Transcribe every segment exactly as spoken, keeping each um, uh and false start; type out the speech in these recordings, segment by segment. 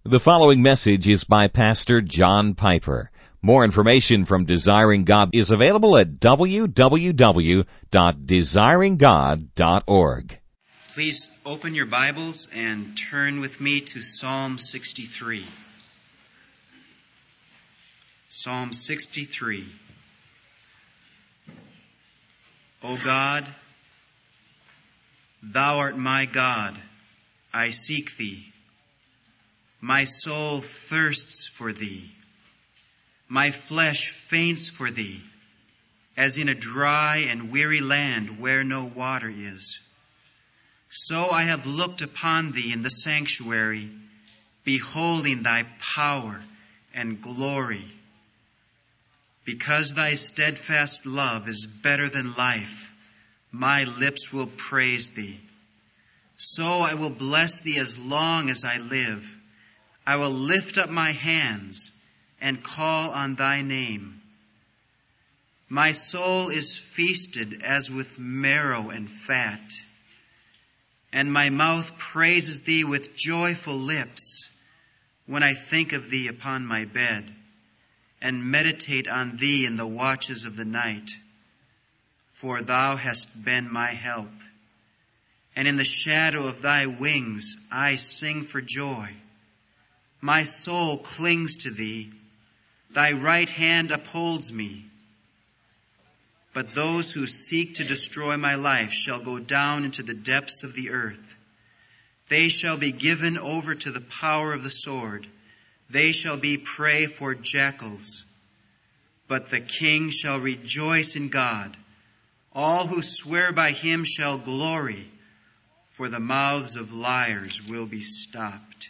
The following message is by Pastor John Piper. More information from Desiring God is available at w w w dot desiring god dot org. Please open your Bibles and turn with me to Psalm sixty-three. Psalm sixty-three. O God, Thou art my God, I seek Thee. My soul thirsts for Thee. My flesh faints for Thee, as in a dry and weary land where no water is. So I have looked upon Thee in the sanctuary, beholding Thy power and glory. Because Thy steadfast love is better than life, my lips will praise Thee. So I will bless Thee as long as I live. I will lift up my hands and call on Thy name. My soul is feasted as with marrow and fat, and my mouth praises Thee with joyful lips when I think of Thee upon my bed and meditate on Thee in the watches of the night. For Thou hast been my help, and in the shadow of Thy wings I sing for joy. My soul clings to Thee. Thy right hand upholds me. But those who seek to destroy my life shall go down into the depths of the earth. They shall be given over to the power of the sword. They shall be prey for jackals. But the king shall rejoice in God. All who swear by Him shall glory, for the mouths of liars will be stopped.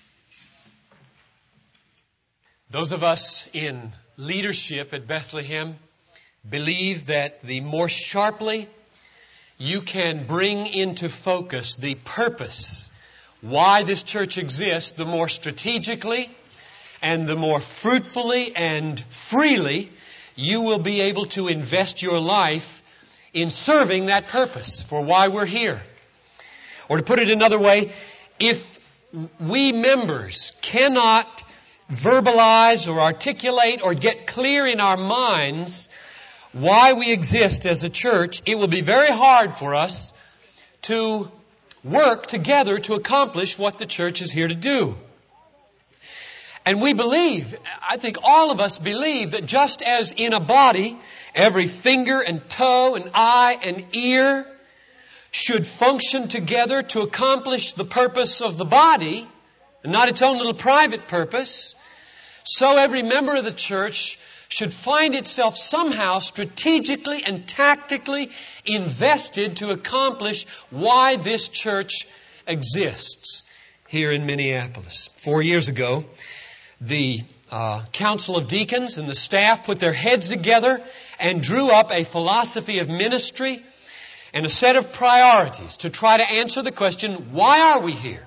Those of us in leadership at Bethlehem believe that the more sharply you can bring into focus the purpose why this church exists, the more strategically and the more fruitfully and freely you will be able to invest your life in serving that purpose for why we're here. Or to put it another way, if we members cannot verbalize or articulate or get clear in our minds why we exist as a church, it will be very hard for us to work together to accomplish what the church is here to do. And we believe, I think all of us believe, that just as in a body, every finger and toe and eye and ear should function together to accomplish the purpose of the body, and not its own little private purpose, so every member of the church should find itself somehow strategically and tactically invested to accomplish why this church exists here in Minneapolis. Four years ago, the uh, Council of Deacons and the staff put their heads together and drew up a philosophy of ministry and a set of priorities to try to answer the question, why are we here?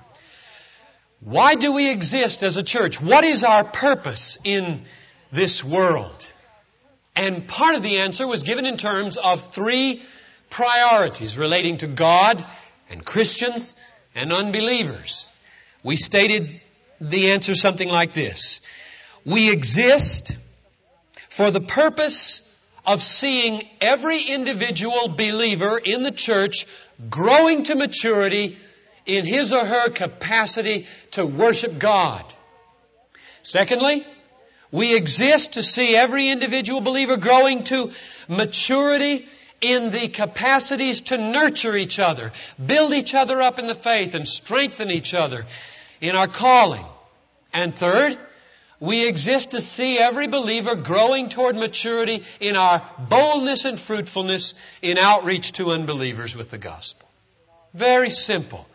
Why do we exist as a church? What is our purpose in this world? And part of the answer was given in terms of three priorities relating to God and Christians and unbelievers. We stated the answer something like this. We exist for the purpose of seeing every individual believer in the church growing to maturity in his or her capacity to worship God. Secondly, we exist to see every individual believer growing to maturity in the capacities to nurture each other, build each other up in the faith, and strengthen each other in our calling. And third, we exist to see every believer growing toward maturity in our boldness and fruitfulness in outreach to unbelievers with the gospel. Very simple.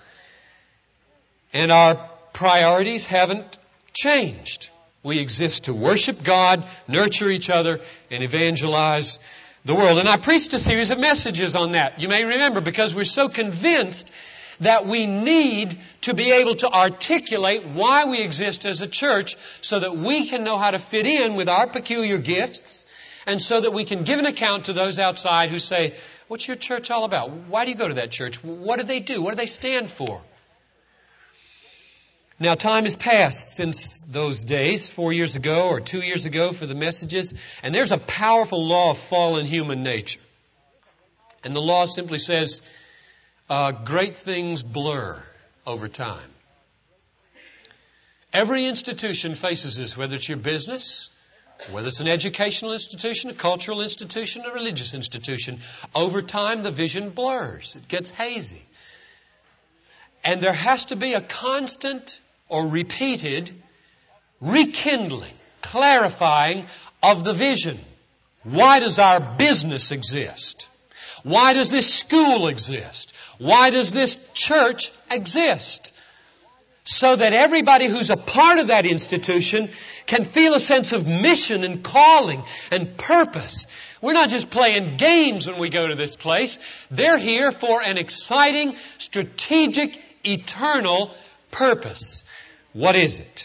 And our priorities haven't changed. We exist to worship God, nurture each other, and evangelize the world. And I preached a series of messages on that. You may remember, because we're so convinced that we need to be able to articulate why we exist as a church so that we can know how to fit in with our peculiar gifts, and so that we can give an account to those outside who say, what's your church all about? Why do you go to that church? What do they do? What do they stand for? Now, time has passed since those days, four years ago or two years ago for the messages, and there's a powerful law of fallen human nature. And the law simply says, uh, great things blur over time. Every institution faces this, whether it's your business, whether it's an educational institution, a cultural institution, a religious institution. Over time, the vision blurs. It gets hazy. And there has to be a constant or repeated rekindling, clarifying of the vision. Why does our business exist? Why does this school exist? Why does this church exist? So that everybody who's a part of that institution can feel a sense of mission and calling and purpose. We're not just playing games when we go to this place. They're here for an exciting, strategic, eternal purpose. What is it?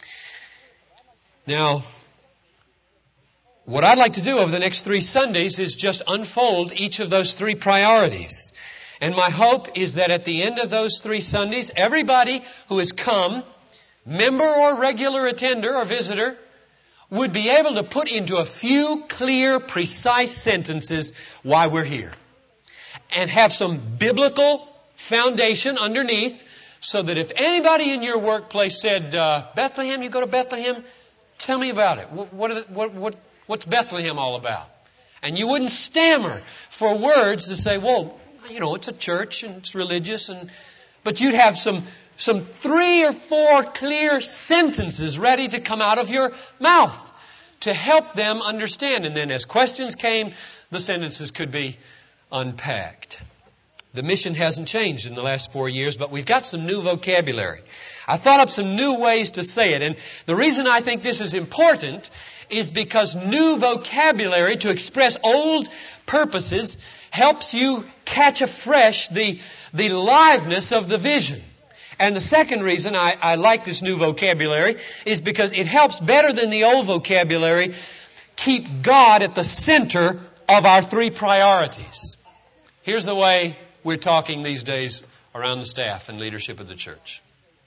Now, what I'd like to do over the next three Sundays is just unfold each of those three priorities. And my hope is that at the end of those three Sundays, everybody who has come, member or regular attender or visitor, would be able to put into a few clear, precise sentences why we're here. And have some biblical foundation underneath, so that if anybody in your workplace said, uh, Bethlehem, you go to Bethlehem? Tell me about it. What, what, are the, what, what, what's Bethlehem all about? And you wouldn't stammer for words to say, well, you know, it's a church and it's religious, and but you'd have some some three or four clear sentences ready to come out of your mouth to help them understand. And then as questions came, the sentences could be unpacked. The mission hasn't changed in the last four years, but we've got some new vocabulary. I thought up some new ways to say it. And the reason I think this is important is because new vocabulary to express old purposes helps you catch afresh the, the liveness of the vision. And the second reason I, I like this new vocabulary is because it helps better than the old vocabulary keep God at the center of our three priorities. Here's the way we're talking these days around the staff and leadership of the church.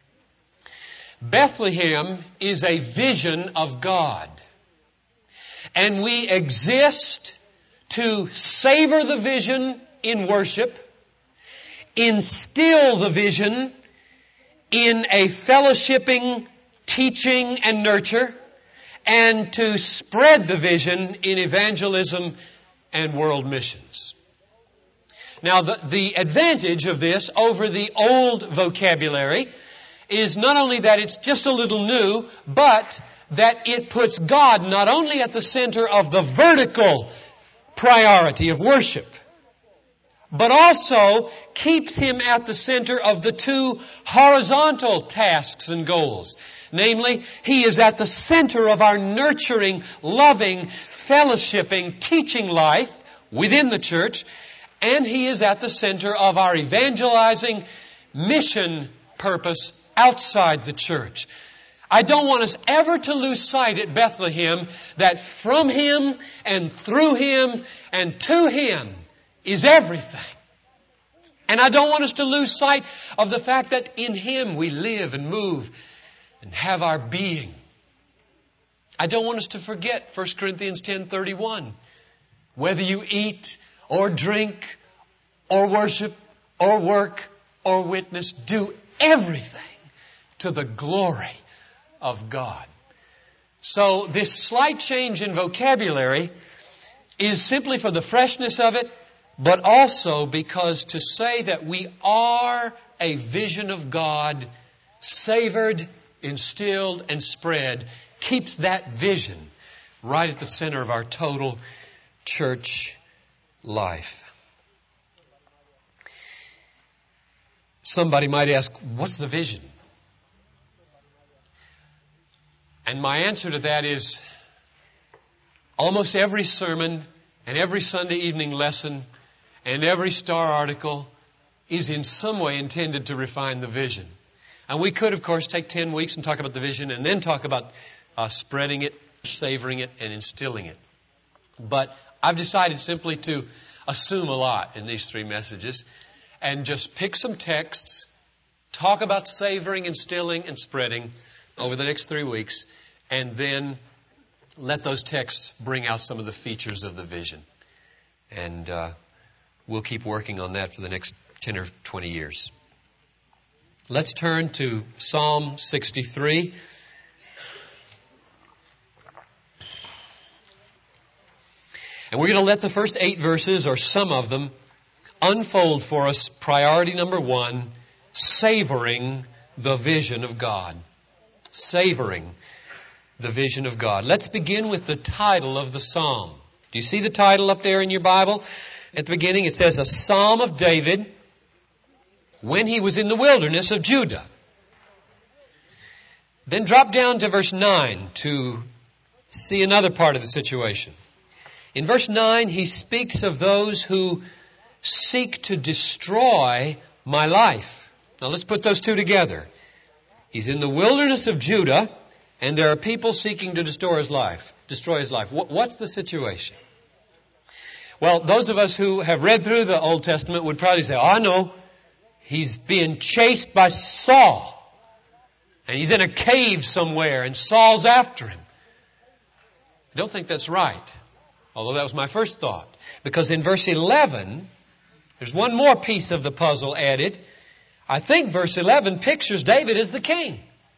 Bethlehem is a vision of God. And we exist to savor the vision in worship, instill the vision in a fellowshipping, teaching, and nurture, and to spread the vision in evangelism and world missions. Now, the, the advantage of this over the old vocabulary is not only that it's just a little new, but that it puts God not only at the center of the vertical priority of worship, but also keeps Him at the center of the two horizontal tasks and goals. Namely, He is at the center of our nurturing, loving, fellowshipping, teaching life within the church, and He is at the center of our evangelizing mission purpose outside the church. I don't want us ever to lose sight at Bethlehem that from Him and through Him and to Him is everything. And I don't want us to lose sight of the fact that in Him we live and move and have our being. I don't want us to forget First Corinthians ten thirty-one. Whether you eat or drink or worship or work or witness, do everything to the glory of God. So this slight change in vocabulary is simply for the freshness of it, but also because to say that we are a vision of God, savored, instilled, and spread, keeps that vision right at the center of our total church life. Somebody might ask, what's the vision? And my answer to that is almost every sermon and every Sunday evening lesson and every star article is in some way intended to refine the vision. And we could, of course, take ten weeks and talk about the vision and then talk about uh, spreading it, savoring it, and instilling it. But I've decided simply to assume a lot in these three messages and just pick some texts talk about savoring, instilling, and spreading over the next three weeks, and then let those texts bring out some of the features of the vision. And uh, we'll keep working on that for the next ten or twenty years. Let's turn to Psalm sixty-three. And we're going to let the first eight verses, or some of them, unfold for us priority number one, savoring the vision of God. Savoring the vision of God. Let's begin with the title of the psalm. Do you see the title up there in your Bible? At the beginning it says, A Psalm of David when he was in the wilderness of Judah. Then drop down to verse nine to see another part of the situation. In verse nine, he speaks of those who seek to destroy my life. Now let's put those two together. He's in the wilderness of Judah, and there are people seeking to destroy his life. Destroy his life. What's the situation? Well, those of us who have read through the Old Testament would probably say, oh, I know. He's being chased by Saul. And he's in a cave somewhere, and Saul's after him. I don't think that's right. Although that was my first thought. Because in verse eleven, there's one more piece of the puzzle added. I think verse eleven pictures David as the king.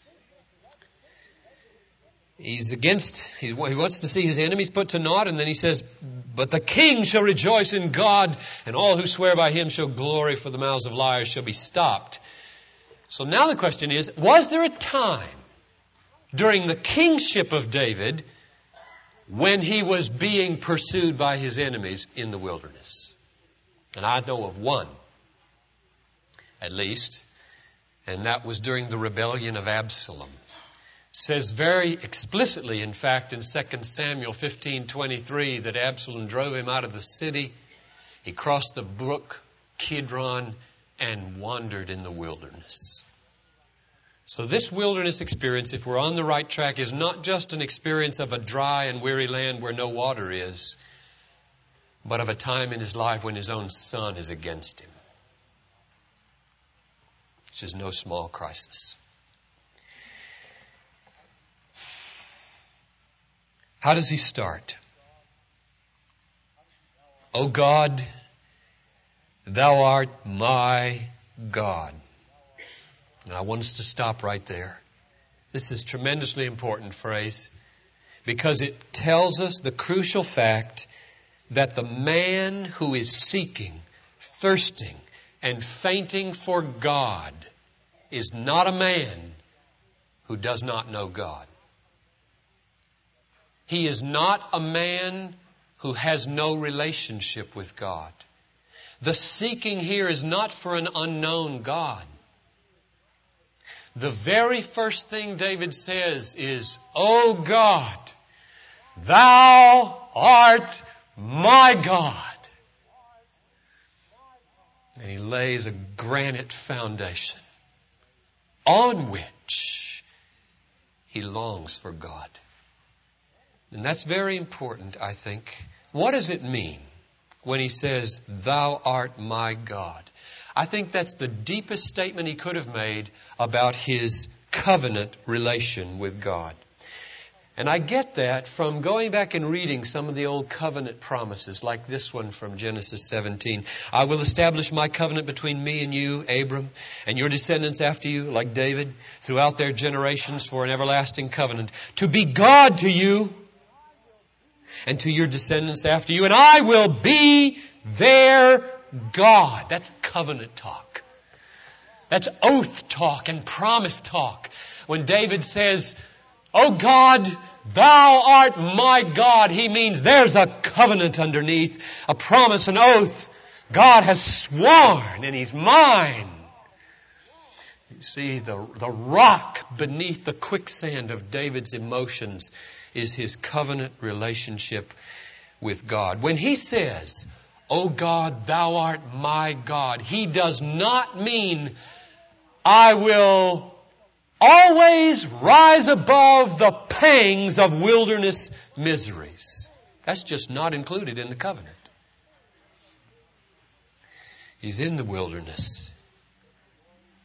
He's against, he wants to see his enemies put to naught, and then he says, but the king shall rejoice in God, and all who swear by him shall glory, for the mouths of liars shall be stopped. So now the question is, was there a time during the kingship of David when he was being pursued by his enemies in the wilderness? And I know of one, at least, and that was during the rebellion of Absalom. It says very explicitly, in fact, in Second Samuel fifteen twenty-three, that Absalom drove him out of the city. He crossed the brook Kidron and wandered in the wilderness. So this wilderness experience, if we're on the right track, is not just an experience of a dry and weary land where no water is, but of a time in his life when his own son is against him. Which is no small crisis. How does he start? O God, thou art my God. And I want us to stop right there. This is a tremendously important phrase because it tells us the crucial fact that the man who is seeking, thirsting, and fainting for God is not a man who does not know God. He is not a man who has no relationship with God. The seeking here is not for an unknown God. The very first thing David says is, O God, thou art my God. And he lays a granite foundation on which he longs for God. And that's very important, I think. What does it mean when he says, thou art my God? I think that's the deepest statement he could have made about his covenant relation with God. And I get that from going back and reading some of the old covenant promises, like this one from Genesis seventeen. I will establish my covenant between me and you, Abram, and your descendants after you, like David, throughout their generations for an everlasting covenant, to be God to you and to your descendants after you, and I will be their God. That's covenant talk. That's oath talk and promise talk. When David says, O God, thou art my God, he means there's a covenant underneath, a promise, an oath. God has sworn and he's mine. You see, the, the rock beneath the quicksand of David's emotions is his covenant relationship with God. When he says, O God, thou art my God, he does not mean I will always rise above the pangs of wilderness miseries. That's just not included in the covenant. He's in the wilderness.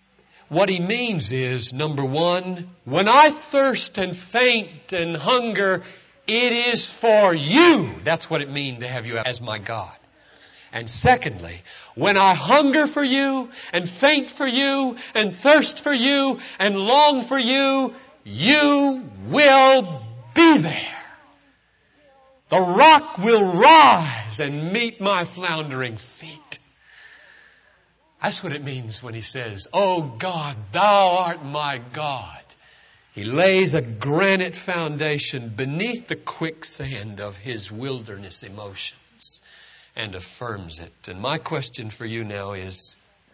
What he means is, number one, when I thirst and faint and hunger, it is for you. That's what it means to have you as my God. And secondly, when I hunger for you and faint for you and thirst for you and long for you, you will be there. The rock will rise and meet my floundering feet. That's what it means when he says, "Oh God, thou art my God." He lays a granite foundation beneath the quicksand of his wilderness emotions and affirms it. And my question for you now is,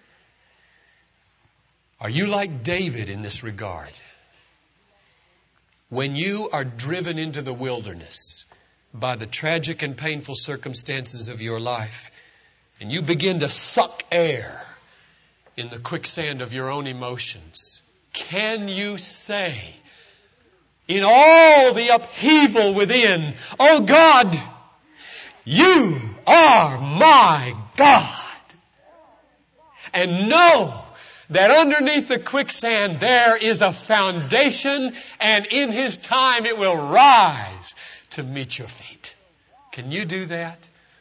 are you like David in this regard? When you are driven into the wilderness by the tragic and painful circumstances of your life, and you begin to suck air in the quicksand of your own emotions, can you say, in all the upheaval within, "Oh God, you are my God," and know that underneath the quicksand there is a foundation, and in His time it will rise to meet your feet? Can you do that?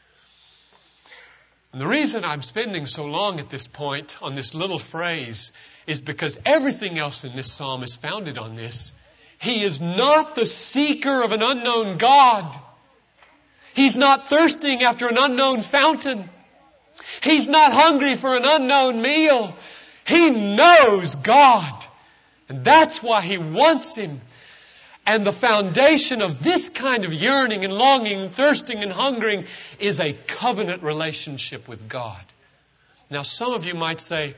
And the reason I'm spending so long at this point on this little phrase is because everything else in this psalm is founded on this. He is not the seeker of an unknown God. He's not thirsting after an unknown fountain. He's not hungry for an unknown meal. He knows God. And that's why he wants Him. And the foundation of this kind of yearning and longing and thirsting and hungering is a covenant relationship with God. Now, some of you might say,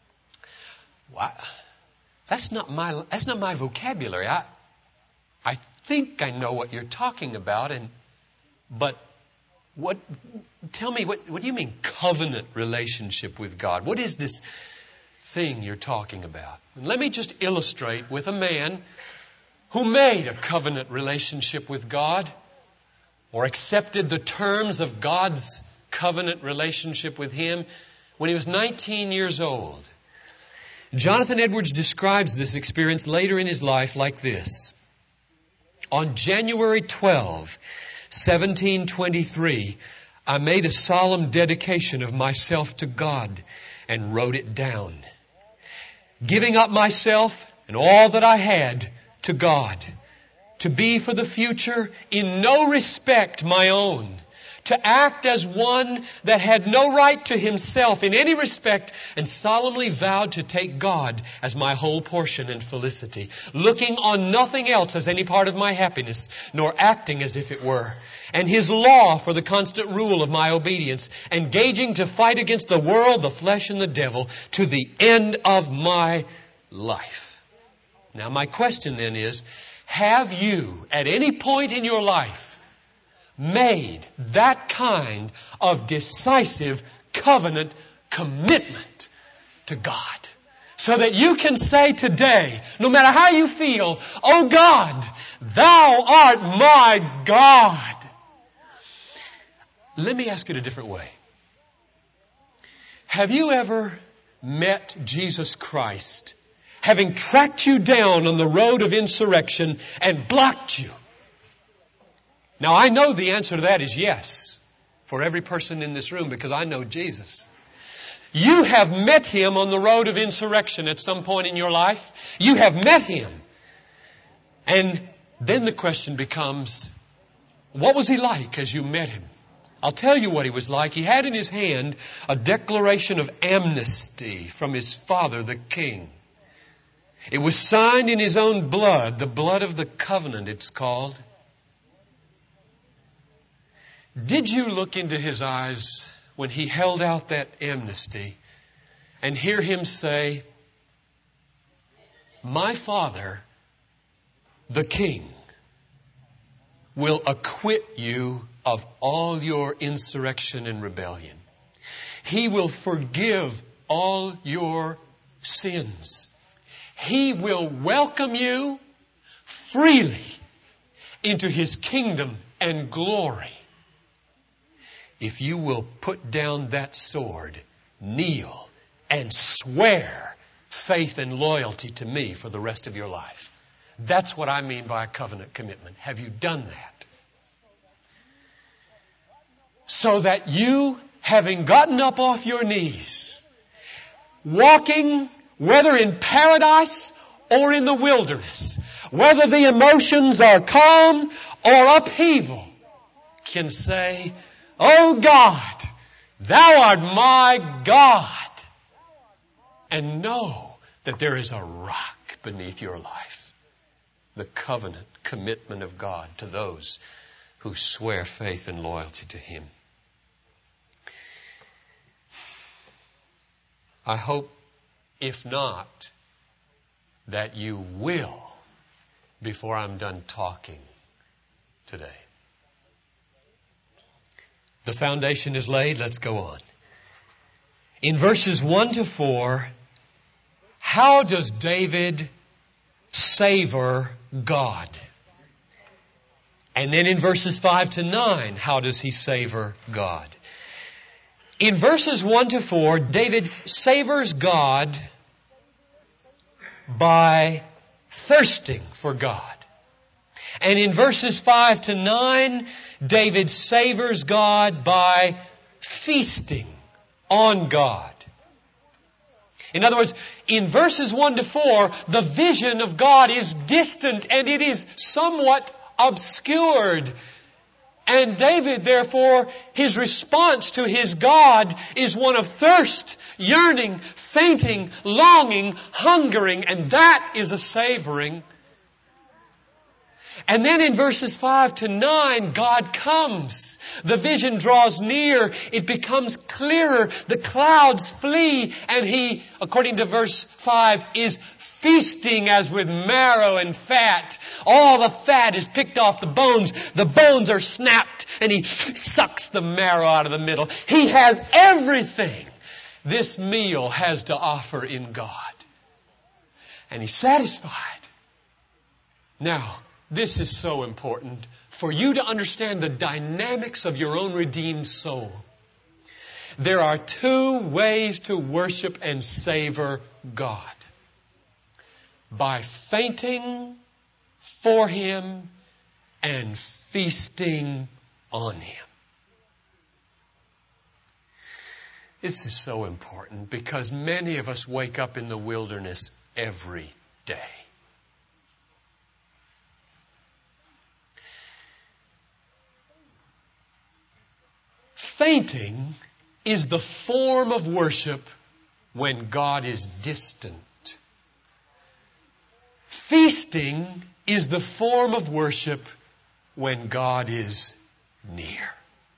"What? That's not my that's not my vocabulary. I I think I know what you're talking about, and but what? Tell me what what do you mean covenant relationship with God? What is this thing you're talking about?" And let me just illustrate with a man who made a covenant relationship with God, or accepted the terms of God's covenant relationship with him when he was nineteen years old. Jonathan Edwards describes this experience later in his life like this. "On January twelfth, seventeen twenty-three, I made a solemn dedication of myself to God and wrote it down, giving up myself and all that I had to God, to be for the future in no respect my own, to act as one that had no right to himself in any respect, and solemnly vowed to take God as my whole portion and felicity, looking on nothing else as any part of my happiness, nor acting as if it were, and His law for the constant rule of my obedience, engaging to fight against the world, the flesh, and the devil to the end of my life." Now, my question then is, have you at any point in your life made that kind of decisive covenant commitment to God? So that you can say today, no matter how you feel, "Oh God, thou art my God." Let me ask it a different way. Have you ever met Jesus Christ having tracked you down on the road of insurrection and blocked you? Now, I know the answer to that is yes, for every person in this room, because I know Jesus. You have met Him on the road of insurrection at some point in your life. You have met Him. And then the question becomes, what was He like as you met Him? I'll tell you what He was like. He had in His hand a declaration of amnesty from His Father, the King. It was signed in His own blood, the blood of the covenant it's called. Did you look into His eyes when He held out that amnesty and hear Him say, "My Father, the King, will acquit you of all your insurrection and rebellion. He will forgive all your sins. He will welcome you freely into His kingdom and glory if you will put down that sword, kneel, and swear faith and loyalty to me for the rest of your life. That's what I mean by a covenant commitment. Have you done that? So that you, having gotten up off your knees, walking, whether in paradise or in the wilderness, whether the emotions are calm or upheaval, can say, "Oh God, Thou art my God," and know that there is a rock beneath your life. The covenant commitment of God to those who swear faith and loyalty to Him. I hope, if not, that you will before I'm done talking today. The foundation is laid. Let's go on. In verses one to four, how does David savor God? And then in verses five to nine, how does he savor God? In verses one to four, David savors God by thirsting for God. And in verses five to nine, David savors God by feasting on God. In other words, in verses one to four, the vision of God is distant and it is somewhat obscured. And David, therefore, his response to his God is one of thirst, yearning, fainting, longing, hungering, and that is a savoring. And then in verses five to nine, God comes. The vision draws near. It becomes clearer. The clouds flee. And he, according to verse five, is feasting as with marrow and fat. All the fat is picked off the bones. The bones are snapped. And he sucks the marrow out of the middle. He has everything this meal has to offer in God. And he's satisfied. Now, this is so important for you to understand the dynamics of your own redeemed soul. There are two ways to worship and savor God. By fainting for Him and feasting on Him. This is so important because many of us wake up in the wilderness every day. Fainting is the form of worship when God is distant. Feasting is the form of worship when God is near.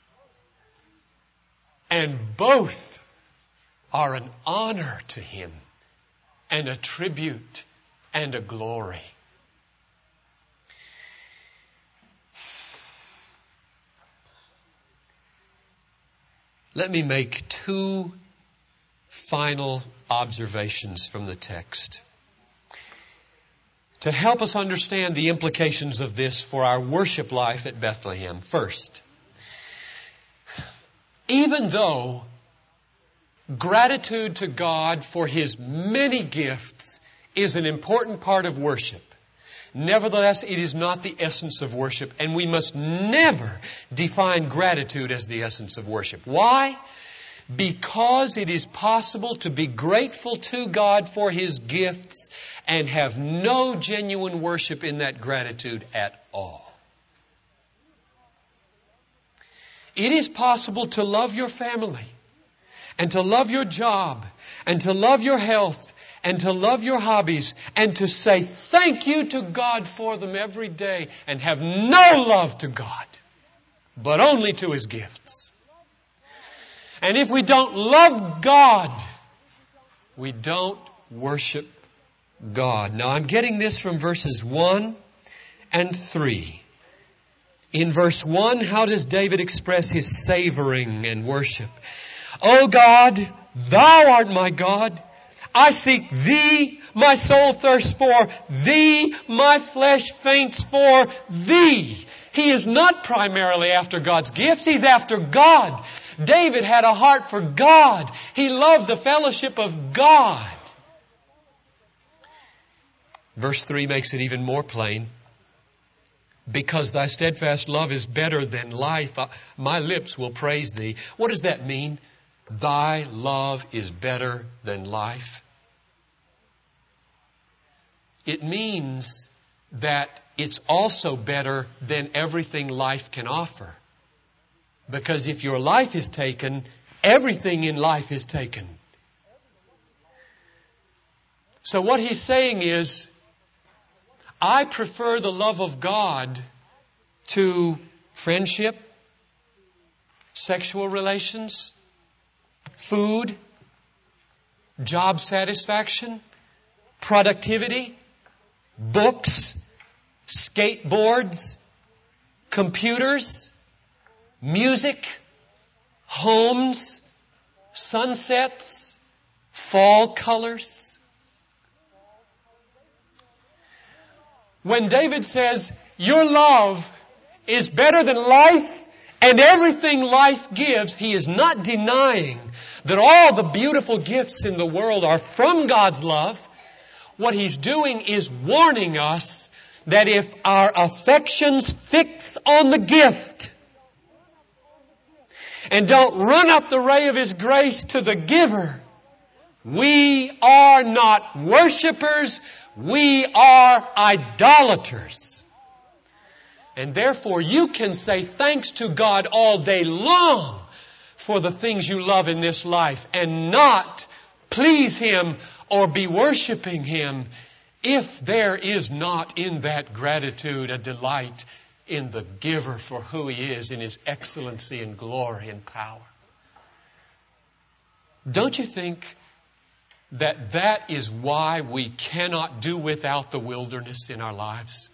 And both are an honor to Him and a tribute and a glory. Let me make two final observations from the text to help us understand the implications of this for our worship life at Bethlehem. First, even though gratitude to God for His many gifts is an important part of worship, nevertheless, it is not the essence of worship, and we must never define gratitude as the essence of worship. Why? Because it is possible to be grateful to God for His gifts and have no genuine worship in that gratitude at all. It is possible to love your family and to love your job and to love your health and to love your hobbies and to say thank you to God for them every day and have no love to God, but only to His gifts. And if we don't love God, we don't worship God. Now I'm getting this from verses one and three. In verse one, how does David express his savoring and worship? O God, Thou art my God. I seek Thee, my soul thirsts for Thee, my flesh faints for Thee. He is not primarily after God's gifts, he's after God. David had a heart for God. He loved the fellowship of God. Verse three makes it even more plain. Because thy steadfast love is better than life, my lips will praise thee. What does that mean? Thy love is better than life. It means that it's also better than everything life can offer. Because if your life is taken, everything in life is taken. So what he's saying is, I prefer the love of God to friendship, sexual relations, food, job satisfaction, productivity, books, skateboards, computers, music, homes, sunsets, fall colors. When David says, your love is better than life and everything life gives, he is not denying that all the beautiful gifts in the world are from God's love. What he's doing is warning us that if our affections fix on the gift and don't run up the ray of His grace to the giver, we are not worshipers, we are idolaters. And therefore you can say thanks to God all day long for the things you love in this life and not please Him or be worshiping Him if there is not in that gratitude a delight in the giver for who He is in His excellency and glory and power. Don't you think that that is why we cannot do without the wilderness in our lives?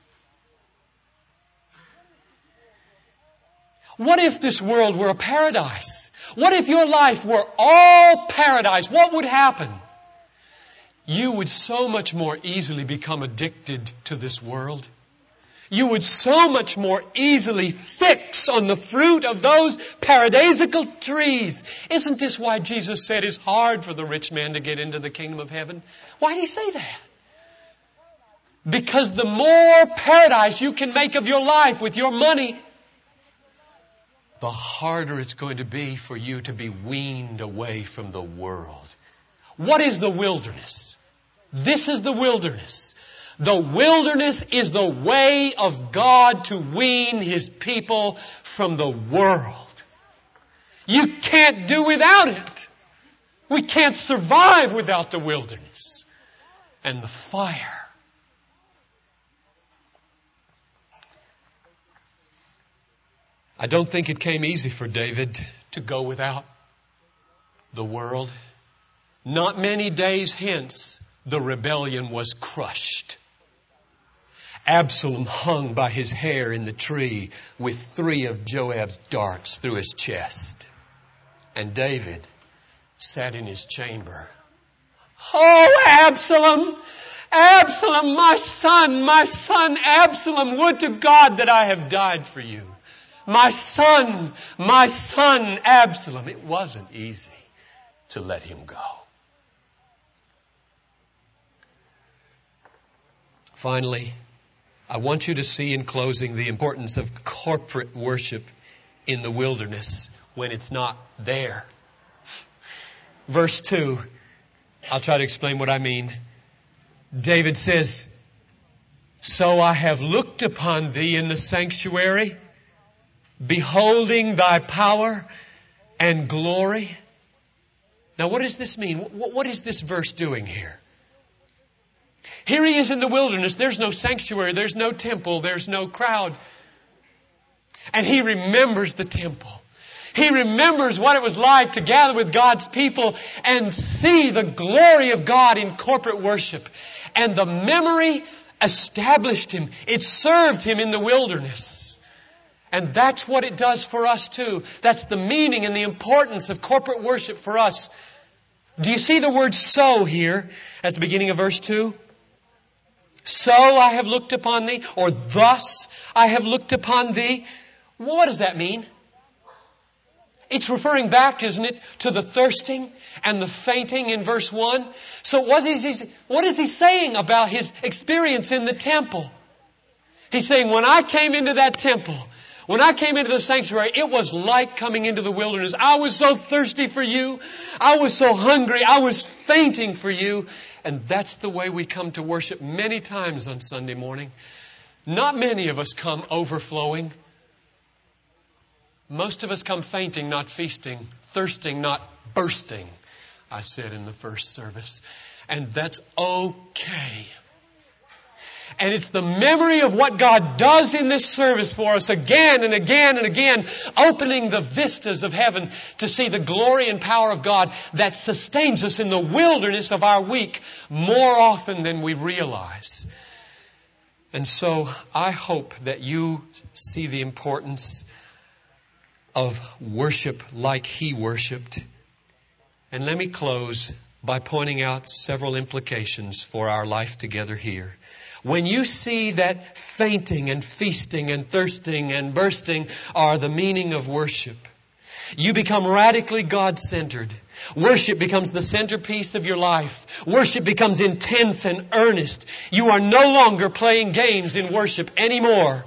What if this world were a paradise? What if your life were all paradise? What would happen? You would so much more easily become addicted to this world. You would so much more easily fix on the fruit of those paradisical trees. Isn't this why Jesus said it's hard for the rich man to get into the kingdom of heaven? Why did He say that? Because the more paradise you can make of your life with your money, the harder it's going to be for you to be weaned away from the world. What is the wilderness? This is the wilderness. The wilderness is the way of God to wean His people from the world. You can't do without it. We can't survive without the wilderness and the fire. I don't think it came easy for David to go without the world. Not many days hence, the rebellion was crushed. Absalom hung by his hair in the tree with three of Joab's darts through his chest. And David sat in his chamber. Oh, Absalom! Absalom, my son, my son, Absalom, would to God that I have died for you. My son, my son, Absalom. It wasn't easy to let him go. Finally, I want you to see in closing the importance of corporate worship in the wilderness when it's not there. Verse two, I'll try to explain what I mean. David says, so I have looked upon thee in the sanctuary, beholding thy power and glory. Now what does this mean? What is this verse doing here? Here he is in the wilderness. There's no sanctuary. There's no temple. There's no crowd. And he remembers the temple. He remembers what it was like to gather with God's people and see the glory of God in corporate worship. And the memory established him. It served him in the wilderness. And that's what it does for us too. That's the meaning and the importance of corporate worship for us. Do you see the word so here at the beginning of verse two? So I have looked upon thee, or thus I have looked upon thee. What does that mean? It's referring back, isn't it, to the thirsting and the fainting in verse one. So what is he, what is he saying about his experience in the temple? He's saying, when I came into that temple, when I came into the sanctuary, it was like coming into the wilderness. I was so thirsty for you. I was so hungry. I was fainting for you. And that's the way we come to worship many times on Sunday morning. Not many of us come overflowing. Most of us come fainting, not feasting, thirsting, not bursting, I said in the first service. And that's okay. And it's the memory of what God does in this service for us again and again and again, opening the vistas of heaven to see the glory and power of God that sustains us in the wilderness of our week more often than we realize. And so I hope that you see the importance of worship like He worshiped. And let me close by pointing out several implications for our life together here. When you see that fainting and feasting and thirsting and bursting are the meaning of worship, you become radically God-centered. Worship becomes the centerpiece of your life. Worship becomes intense and earnest. You are no longer playing games in worship anymore.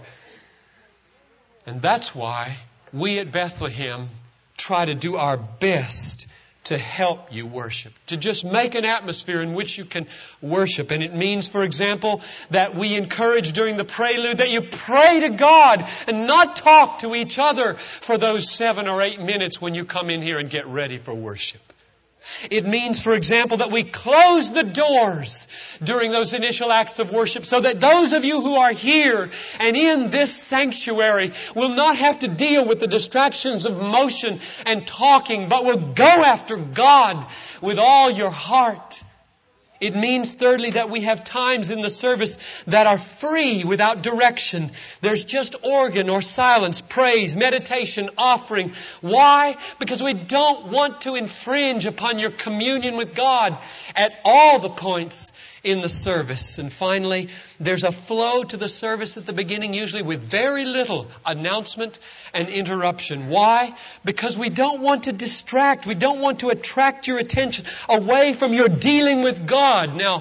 And that's why we at Bethlehem try to do our best to help you worship, to just make an atmosphere in which you can worship. And it means, for example, that we encourage during the prelude that you pray to God and not talk to each other for those seven or eight minutes when you come in here and get ready for worship. It means, for example, that we close the doors during those initial acts of worship so that those of you who are here and in this sanctuary will not have to deal with the distractions of motion and talking, but will go after God with all your heart. It means, thirdly, that we have times in the service that are free without direction. There's just organ or silence, praise, meditation, offering. Why? Because we don't want to infringe upon your communion with God at all the points in the service. And finally, there's a flow to the service at the beginning, usually with very little announcement and interruption. Why? Because we don't want to distract. We don't want to attract your attention away from your dealing with God. Now,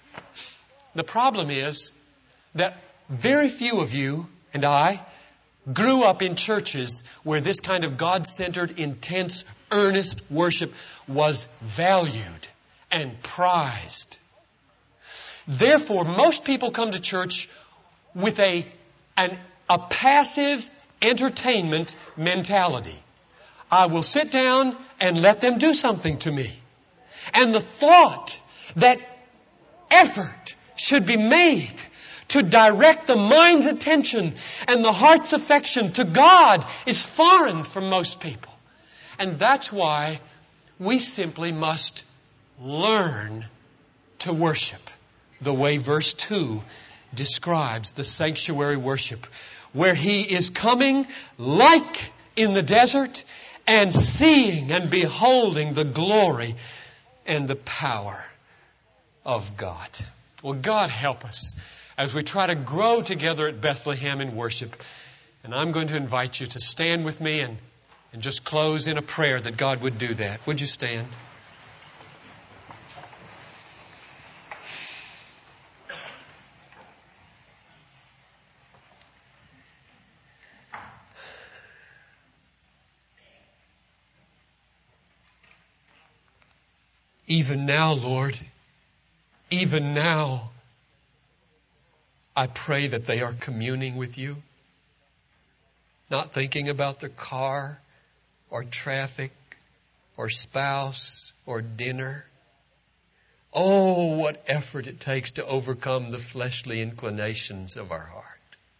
the problem is that very few of you and I grew up in churches where this kind of God-centered, intense, earnest worship was valued and prized. Therefore, most people come to church with a, an, a passive entertainment mentality. I will sit down and let them do something to me. And the thought that effort should be made to direct the mind's attention and the heart's affection to God is foreign for most people. And that's why we simply must learn to worship the way verse two describes the sanctuary worship, where He is coming like in the desert and seeing and beholding the glory and the power of God. Well, God help us as we try to grow together at Bethlehem in worship. And I'm going to invite you to stand with me and, and just close in a prayer that God would do that. Would you stand? Even now, Lord, even now, I pray that they are communing with you, not thinking about their car or traffic or spouse or dinner. Oh, what effort it takes to overcome the fleshly inclinations of our heart.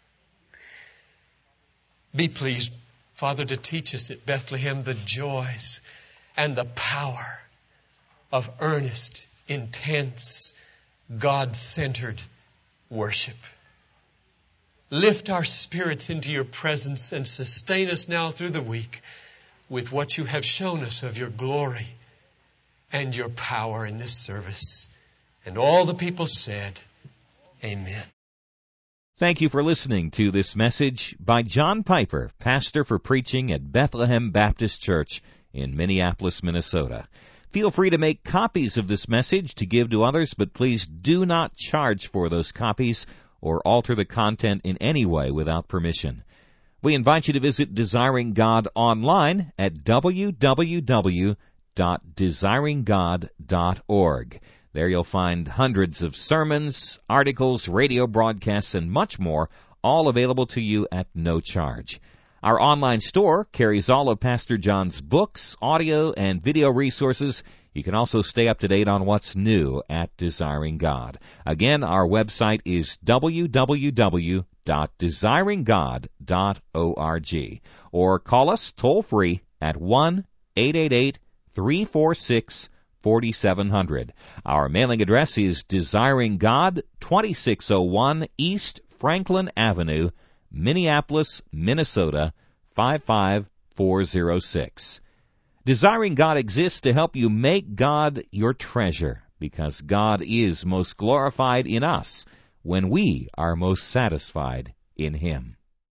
Be pleased, Father, to teach us at Bethlehem the joys and the power of earnest, intense, God-centered worship. Lift our spirits into your presence and sustain us now through the week with what you have shown us of your glory and your power in this service. And all the people said, Amen. Thank you for listening to this message by John Piper, pastor for preaching at Bethlehem Baptist Church in Minneapolis, Minnesota. Feel free to make copies of this message to give to others, but please do not charge for those copies or alter the content in any way without permission. We invite you to visit Desiring God online at w w w dot desiring god dot org. There you'll find hundreds of sermons, articles, radio broadcasts, and much more, all available to you at no charge. Our online store carries all of Pastor John's books, audio, and video resources. You can also stay up to date on what's new at Desiring God. Again, our website is w w w dot desiring god dot org. Or call us toll-free at one eight eight eight, three four six, four seven zero zero. Our mailing address is Desiring God, twenty-six oh one East Franklin Avenue, Minneapolis, Minnesota, five five four zero six. Desiring God exists to help you make God your treasure, because God is most glorified in us when we are most satisfied in Him.